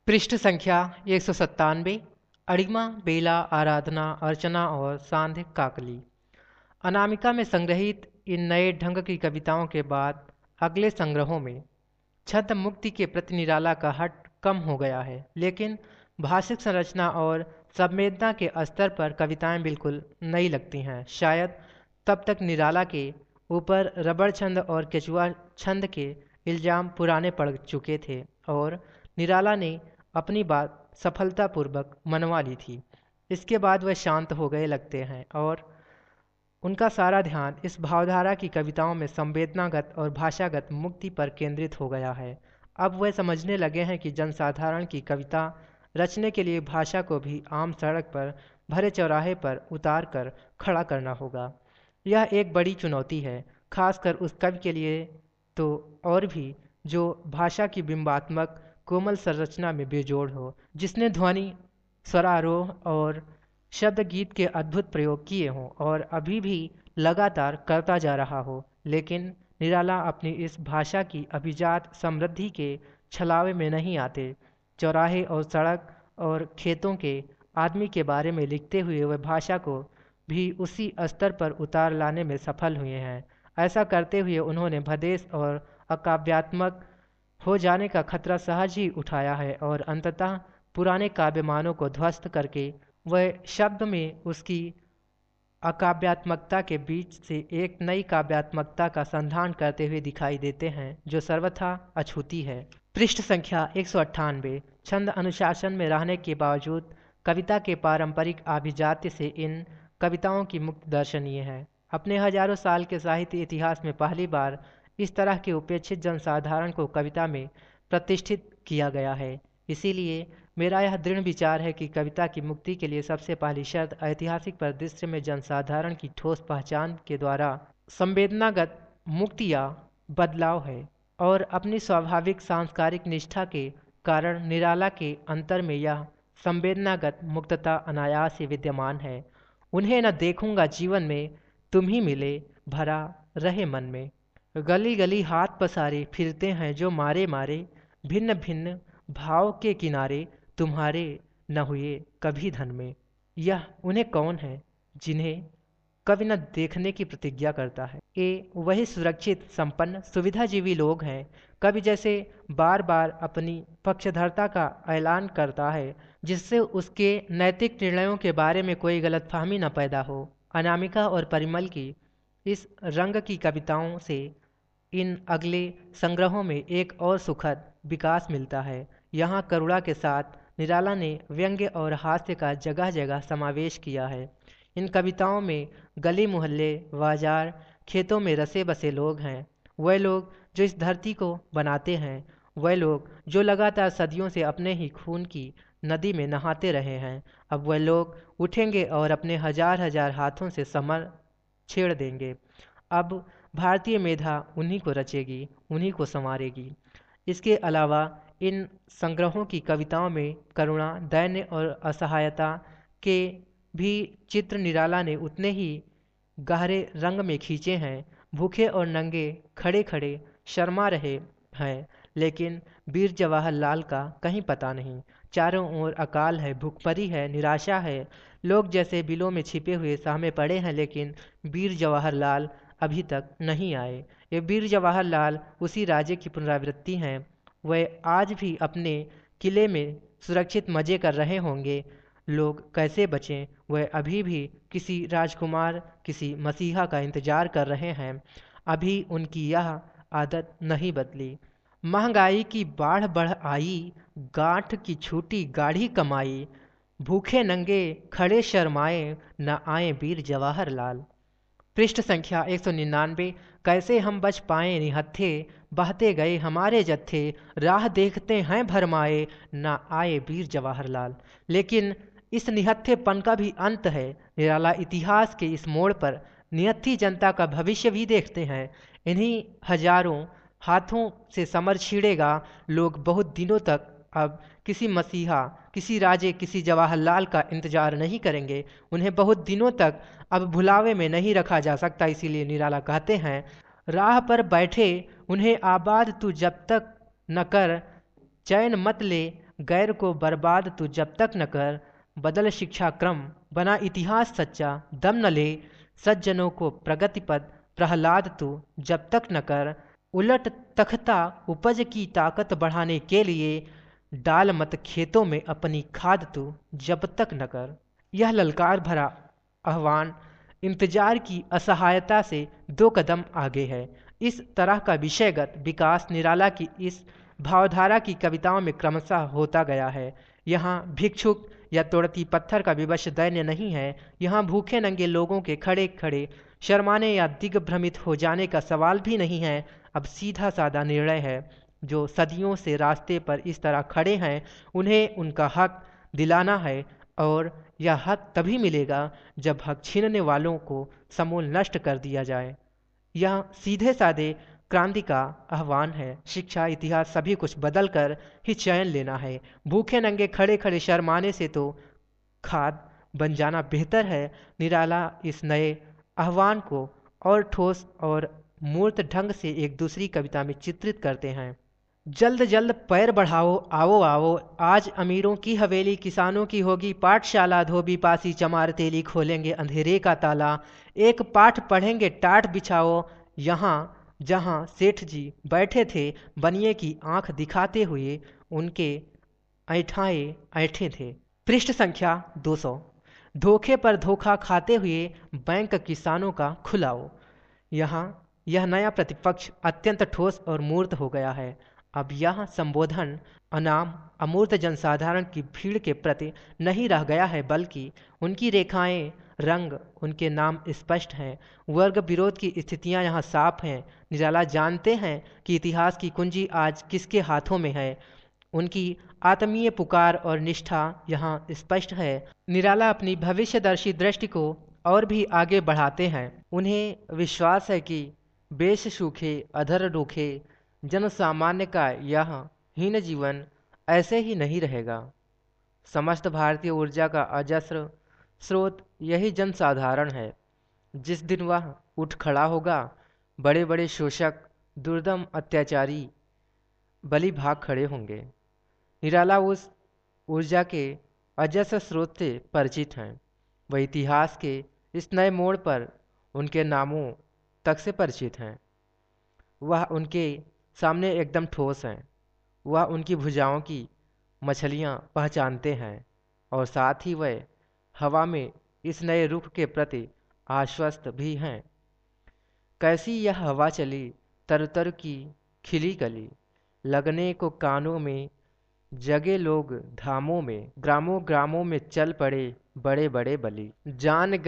पृष्ठ संख्या 197। अणिमा, बेला, आराधना, अर्चना और सांध्य काकली। अनामिका में संग्रहित इन नए ढंग की कविताओं के बाद अगले संग्रहों में छंद मुक्ति के प्रति निराला का हट कम हो गया है, लेकिन भाषिक संरचना और संवेदना के स्तर पर कविताएं बिल्कुल नई लगती हैं। शायद तब तक निराला के ऊपर रबड़ छंद और केचुआ छंद के इल्जाम पुराने पड़ चुके थे और निराला ने अपनी बात सफलतापूर्वक मनवा ली थी। इसके बाद वह शांत हो गए लगते हैं और उनका सारा ध्यान इस भावधारा की कविताओं में संवेदनागत और भाषागत मुक्ति पर केंद्रित हो गया है। अब वह समझने लगे हैं कि जनसाधारण की कविता रचने के लिए भाषा को भी आम सड़क पर भरे चौराहे पर उतार कर खड़ा करना होगा। यह एक बड़ी चुनौती है, खासकर उस कवि के लिए तो और भी जो भाषा की बिंबात्मक कोमल संरचना में बेजोड़ हो, जिसने ध्वनि, स्वरारोह और शब्द गीत के अद्भुत प्रयोग किए हों और अभी भी लगातार करता जा रहा हो। लेकिन निराला अपनी इस भाषा की अभिजात समृद्धि के छलावे में नहीं आते। चौराहे और सड़क और खेतों के आदमी के बारे में लिखते हुए वह भाषा को भी उसी स्तर पर उतार लाने में सफल हुए हैं। ऐसा करते हुए उन्होंने भदेश और अकाव्यात्मक हो जाने का खतरा सहज ही उठाया है और अंततः पुराने काव्यमानों को ध्वस्त करके वह शब्द में उसकी अकाव्यात्मकता के बीच से एक नई काव्यात्मकता का संधान करते हुए दिखाई देते हैं जो सर्वथा अछूती है। पृष्ठ संख्या 198। छंद अनुशासन में रहने के बावजूद कविता के पारंपरिक आभिजात्य से इन कविताओं की मुक्त दर्शनीय है। अपने हजारों साल के साहित्य इतिहास में पहली बार इस तरह के उपेक्षित जनसाधारण को कविता में प्रतिष्ठित किया गया है। इसीलिए मेरा यह दृढ़ विचार है कि कविता की मुक्ति के लिए सबसे पहली शर्त ऐतिहासिक परिदृश्य में जनसाधारण की ठोस पहचान के द्वारा संवेदनागत मुक्ति या बदलाव है और अपनी स्वाभाविक सांस्कारिक निष्ठा के कारण निराला के अंतर में यह संवेदनागत मुक्तता अनायास ही विद्यमान है। उन्हें न देखूंगा जीवन में, तुम ही मिले भरा रहे मन में। गली गली हाथ पसारे फिरते हैं जो मारे मारे, भिन्न भिन्न भाव के किनारे तुम्हारे न हुए कभी धन में। यह उन्हें कौन है जिन्हें कभी न देखने की प्रतिज्ञा करता है। ये वही सुरक्षित, संपन्न, सुविधाजीवी लोग हैं। कवि जैसे बार बार अपनी पक्षधरता का ऐलान करता है जिससे उसके नैतिक निर्णयों के बारे में कोई गलतफहमी न पैदा हो। अनामिका और परिमल की इस रंग की कविताओं से इन अगले संग्रहों में एक और सुखद विकास मिलता है। यहाँ करुणा के साथ निराला ने व्यंग्य और हास्य का जगह जगह समावेश किया है। इन कविताओं में गली मोहल्ले, बाजार, खेतों में रसे बसे लोग हैं। वह लोग जो इस धरती को बनाते हैं, वह लोग जो लगातार सदियों से अपने ही खून की नदी में नहाते रहे हैं। अब वह लोग उठेंगे और अपने हजार हजार हाथों से समर छेड़ देंगे। अब भारतीय मेधा उन्हीं को रचेगी, उन्हीं को संवारेगी। इसके अलावा इन संग्रहों की कविताओं में करुणा, दैन्य और असहायता के भी चित्र निराला ने उतने ही गहरे रंग में खींचे हैं। भूखे और नंगे खड़े खड़े शर्मा रहे हैं, लेकिन वीर जवाहरलाल का कहीं पता नहीं। चारों ओर अकाल है, भूखमरी है, निराशा है। लोग जैसे बिलों में छिपे हुए सहमे पड़े हैं, लेकिन वीर जवाहरलाल अभी तक नहीं आए। ये वीर जवाहरलाल उसी राज्य की पुनरावृत्ति हैं। वह आज भी अपने किले में सुरक्षित मज़े कर रहे होंगे। लोग कैसे बचें, वह अभी भी किसी राजकुमार, किसी मसीहा का इंतजार कर रहे हैं। अभी उनकी यह आदत नहीं बदली। महंगाई की बाढ़ बढ़ आई, गांठ की छूटी गाढ़ी कमाई, भूखे नंगे खड़े शर्माए, न आए वीर जवाहरलाल। पृष्ठ संख्या 199। कैसे हम बच पाए निहत्थे, बहते गए हमारे जत्थे, राह देखते हैं भरमाए, ना आए वीर जवाहरलाल। लेकिन इस निहत्थेपन का भी अंत है। निराला इतिहास के इस मोड़ पर निहत्थी जनता का भविष्य भी देखते हैं। इन्हीं हजारों हाथों से समर छिड़ेगा। लोग बहुत दिनों तक अब किसी मसीहा, किसी राजे, किसी जवाहरलाल का इंतजार नहीं करेंगे। उन्हें बहुत दिनों तक अब भुलावे में नहीं रखा जा सकता। इसीलिए निराला कहते हैं, राह पर बैठे उन्हें आबाद तू जब तक न कर, चैन मत ले गैर को बर्बाद तू जब तक न कर, बदल शिक्षा क्रम बना इतिहास सच्चा, दम न ले सज्जनों को प्रगति पद प्रहलाद तू जब तक न कर, उलट तख्ता उपज की ताकत बढ़ाने के लिए डाल मत खेतों में अपनी खाद तू जब तक न कर। यह ललकार भरा आह्वान इंतजार की असहायता से 2 कदम आगे है। इस तरह का विषयगत विकास निराला की इस भावधारा की कविताओं में क्रमशः होता गया है। यहाँ भिक्षुक या तोड़ती पत्थर का विवश दैन्य नहीं है। यहाँ भूखे नंगे लोगों के खड़े खड़े शर्माने या दिग्भ्रमित हो जाने का सवाल भी नहीं है। अब सीधा साधा निर्णय है। जो सदियों से रास्ते पर इस तरह खड़े हैं, उन्हें उनका हक दिलाना है, और यह हक तभी मिलेगा जब हक छीनने वालों को समूल नष्ट कर दिया जाए। यह सीधे साधे क्रांति का आह्वान है। शिक्षा इतिहास सभी कुछ बदल कर ही चयन लेना है। भूखे नंगे खड़े खड़े शर्माने से तो खाद बन जाना बेहतर है। निराला इस नए आह्वान को और ठोस और मूर्त ढंग से एक दूसरी कविता में चित्रित करते हैं। जल्द जल्द पैर बढ़ाओ, आओ आओ, आज अमीरों की हवेली, किसानों की होगी पाठशाला, धोबी पासी चमार तेली खोलेंगे अंधेरे का ताला, एक पाठ पढ़ेंगे टाट बिछाओ, यहाँ जहाँ सेठ जी बैठे थे बनिए की आंख दिखाते हुए उनके ऐठाए ऐठे थे। पृष्ठ संख्या 200। धोखे पर धोखा खाते हुए बैंक किसानों का खुलाओ। यहाँ यह नया प्रतिपक्ष अत्यंत ठोस और मूर्त हो गया है। अब यह संबोधन अनाम अमूर्त जनसाधारण की भीड़ के प्रति नहीं रह गया है, बल्कि उनकी रेखाएं रंग उनके नाम स्पष्ट हैं। वर्ग विरोध की स्थितियां यहाँ साफ हैं। निराला जानते हैं कि इतिहास की कुंजी आज किसके हाथों में है। उनकी आत्मीय पुकार और निष्ठा यहाँ स्पष्ट है। निराला अपनी भविष्यदर्शी दृष्टि को और भी आगे बढ़ाते हैं। उन्हें विश्वास है कि बेश सूखे अधर रूखे जन सामान्य का यह हीन जीवन ऐसे ही नहीं रहेगा। समस्त भारतीय ऊर्जा का अजस्र स्रोत यही जनसाधारण है। जिस दिन वह उठ खड़ा होगा, बड़े बड़े शोषक दुर्दम अत्याचारी बलि भाग खड़े होंगे। निराला उस ऊर्जा के अजस्र स्रोत से परिचित हैं। वह इतिहास के इस नए मोड़ पर उनके नामों तक से परिचित हैं। वह उनके सामने एकदम ठोस हैं। वह उनकी भुजाओं की मछलियां पहचानते हैं, और साथ ही वह हवा में इस नए रुख के प्रति आश्वस्त भी हैं। कैसी यह हवा चली तरतर की खिली कली, लगने को कानों में जगे लोग धामों में, ग्रामों ग्रामों में चल पड़े बड़े बड़े बली। जान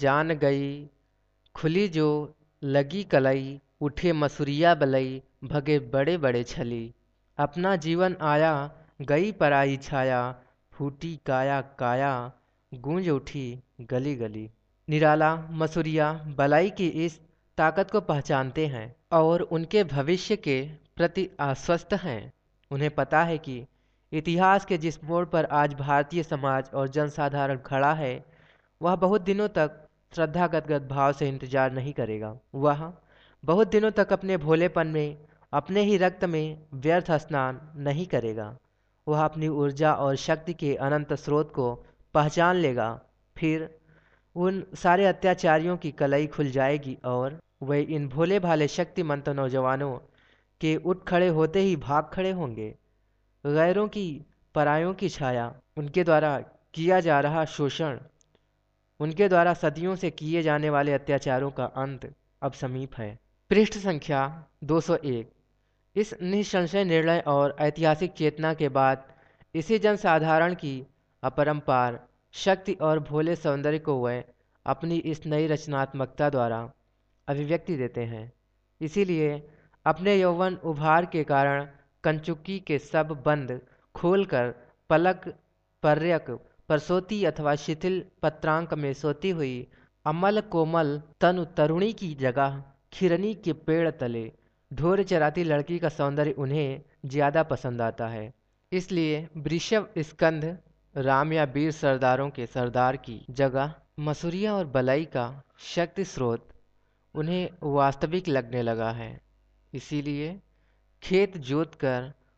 गई खुली जो लगी कलई, उठे मसूरिया बलई भगे बड़े बड़े छली। अपना जीवन आया गई पराई छाया, फूटी काया काया गूंज उठी गली गली। निराला मसूरिया बलाई की इस ताकत को पहचानते हैं और उनके भविष्य के प्रति आश्वस्त हैं। उन्हें पता है कि इतिहास के जिस मोड़ पर आज भारतीय समाज और जनसाधारण खड़ा है, वह बहुत दिनों तक श्रद्धागदगद भाव से इंतजार नहीं करेगा। वह बहुत दिनों तक अपने भोलेपन में, अपने ही रक्त में व्यर्थ स्नान नहीं करेगा। वह अपनी ऊर्जा और शक्ति के अनंत स्रोत को पहचान लेगा। फिर उन सारे अत्याचारियों की कलई खुल जाएगी और वे इन भोले भाले शक्तिमंत नौजवानों के उठ खड़े होते ही भाग खड़े होंगे। गैरों की परायों की छाया, उनके द्वारा किया जा रहा शोषण, उनके द्वारा सदियों से किए जाने वाले अत्याचारों का अंत अब समीप है। पृष्ठ संख्या 201। इस निसंशय निर्णय और ऐतिहासिक चेतना के बाद इसी जनसाधारण की अपरंपार शक्ति और भोले सौंदर्य को वह अपनी इस नई रचनात्मकता द्वारा अभिव्यक्ति देते हैं। इसीलिए अपने यौवन उभार के कारण कंचुकी के सब बंद खोलकर पलक पर्यक परसोती अथवा शिथिल पत्रांक में सोती हुई अमल कोमल तनु तरुणी की जगह खिरनी के पेड़ तले ढोर चराती लड़की का सौंदर्य उन्हें ज्यादा पसंद आता है। इसलिए वृषभ स्कंध राम या वीर सरदारों के सरदार की जगह मसूरिया और बलई का शक्ति स्रोत उन्हें वास्तविक लगने लगा है। इसीलिए खेत जोत कर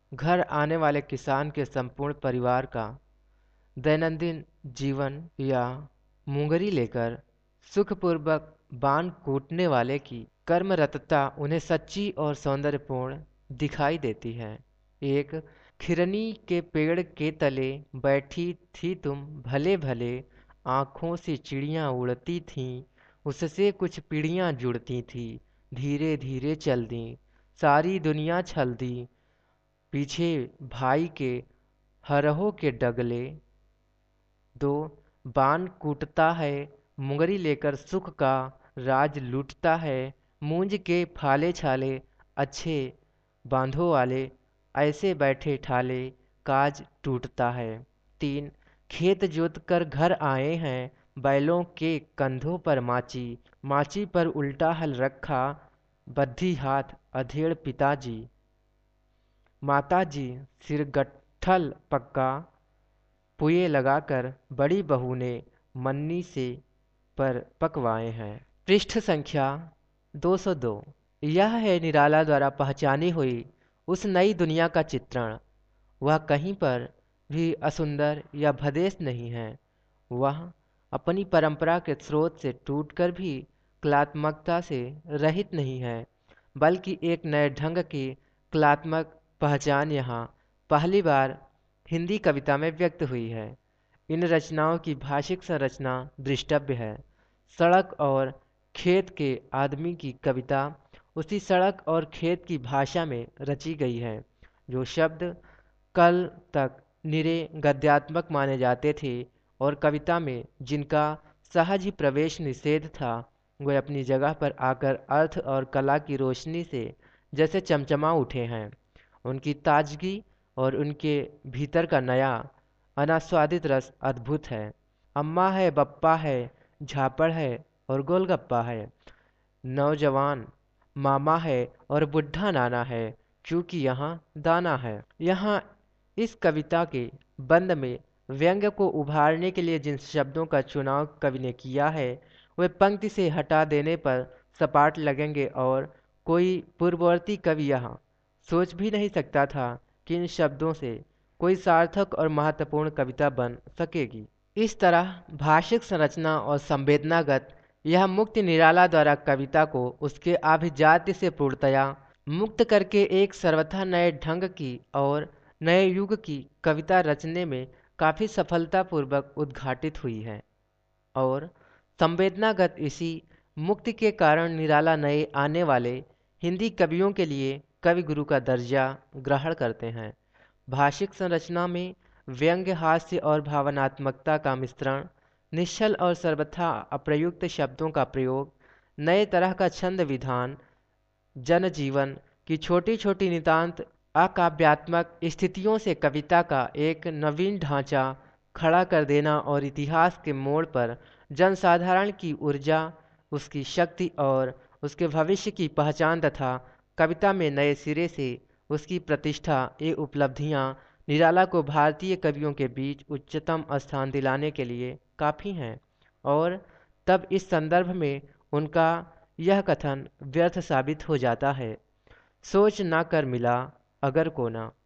घर आने वाले किसान के संपूर्ण परिवार का दैनंदिन जीवन या मुंगरी लेकर सुखपूर्वक बाण कूटने वाले की कर्मरतता उन्हें सच्ची और सौंदर्यपूर्ण दिखाई देती है। एक खिरनी के पेड़ के तले बैठी थी तुम, भले भले आँखों से चिड़ियाँ उड़ती थीं, उससे कुछ पीड़ियाँ जुड़ती थीं, धीरे धीरे चल दी, सारी दुनिया छल दी, पीछे भाई के हरहों के डगले दो, बाण कूटता है मुंगरी लेकर सुख का राज लूटता है, मूंज के फाले छाले अच्छे बांधो वाले, ऐसे बैठे ठाले काज टूटता है। 3, खेत जोत कर घर आए हैं, बैलों के कंधों पर माची, माची पर उल्टा हल रखा, बद्धी हाथ अधेड़ पिताजी, माताजी सिर गट्ठल पक्का, पुए लगाकर बड़ी बहू ने मन्नी से पर पकवाए हैं। पृष्ठ संख्या 202। यह है निराला द्वारा पहचानी हुई उस नई दुनिया का चित्रण। वह कहीं पर भी असुंदर या भदेश नहीं है। वह अपनी परंपरा के स्रोत से टूटकर भी कलात्मकता से रहित नहीं है, बल्कि एक नए ढंग की कलात्मक पहचान यहाँ पहली बार हिंदी कविता में व्यक्त हुई है। इन रचनाओं की भाषिक संरचना दृष्टव्य है। सड़क और खेत के आदमी की कविता उसी सड़क और खेत की भाषा में रची गई है। जो शब्द कल तक निरे गद्यात्मक माने जाते थे और कविता में जिनका सहज ही प्रवेश निषेध था, वे अपनी जगह पर आकर अर्थ और कला की रोशनी से जैसे चमचमा उठे हैं। उनकी ताजगी और उनके भीतर का नया अनास्वादित रस अद्भुत है। अम्मा है, बप्पा है, झापड़ है और गोलगप्पा है। नौजवान मामा है और बुढ़ा नाना है, क्योंकि यहाँ दाना है। यहाँ इस कविता के बंद में व्यंग्य को उभारने के लिए जिन शब्दों का चुनाव कवि ने किया है, वे पंक्ति से हटा देने पर सपाट लगेंगे और कोई पूर्ववर्ती कवि यहाँ सोच भी नहीं सकता था कि इन शब्दों से कोई सार्थक और महत्वपूर्ण कविता बन सकेगी। इस तरह भाषिक संरचना और संवेदनागत यह मुक्ति निराला द्वारा कविता को उसके आभिजात्य से पूर्णतया मुक्त करके एक सर्वथा नए ढंग की और नए युग की कविता रचने में काफ़ी सफलतापूर्वक उद्घाटित हुई है। और संवेदनागत इसी मुक्ति के कारण निराला नए आने वाले हिंदी कवियों के लिए कवि गुरु का दर्जा ग्रहण करते हैं। भाषिक संरचना में व्यंग्य, हास्य और भावनात्मकता का मिश्रण, निश्चल और सर्वथा अप्रयुक्त शब्दों का प्रयोग, नए तरह का छंद विधान, जनजीवन की छोटी छोटी नितांत अकाव्यात्मक स्थितियों से कविता का एक नवीन ढांचा खड़ा कर देना और इतिहास के मोड़ पर जनसाधारण की ऊर्जा, उसकी शक्ति और उसके भविष्य की पहचान तथा कविता में नए सिरे से उसकी प्रतिष्ठा, ये उपलब्धियां निराला को भारतीय कवियों के बीच उच्चतम स्थान दिलाने के लिए काफ़ी हैं। और तब इस संदर्भ में उनका यह कथन व्यर्थ साबित हो जाता है, सोच ना कर मिला अगर कोना।